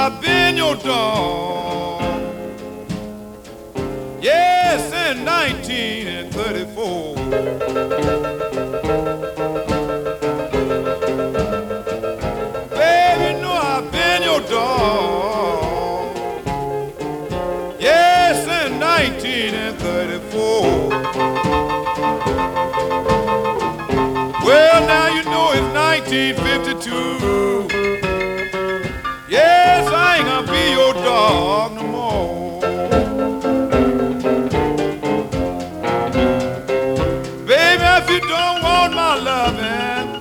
I've been your dog. Yes, in 1934. Baby, you know I've been your dog. Yes, in 1934. Well, now you know it's 1952. Yes, I ain't gonna be your dog no more. Baby, if you don't want my loving,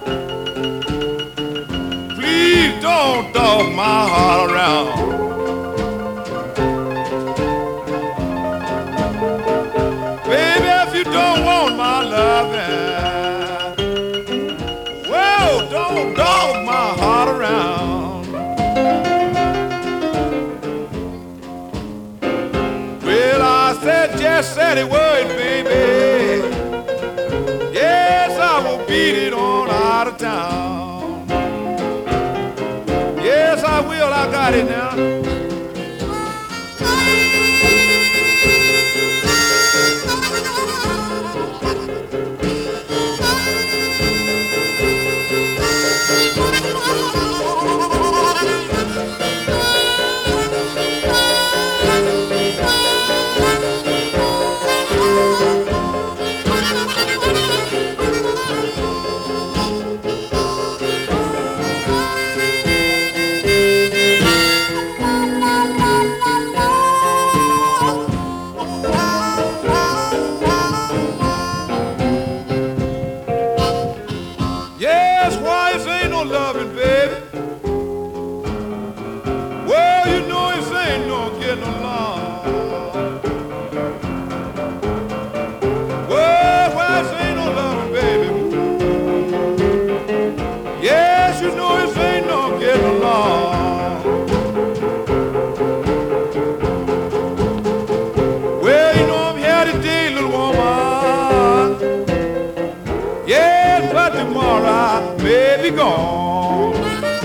please don't dog my heart around. Baby, if you don't want my loving, well, don't dog my heart around. Well, I said, just said it would, baby. Yes, I will beat it on out of town. Yes, I will, I got it now. Yes, why this ain't no loving, baby? Well, you know this ain't no getting along. Well, why this ain't no loving, baby? Yes, you know this ain't no getting along. Well, you know I'm here today, little woman. Yes, but tomorrow I may be gone.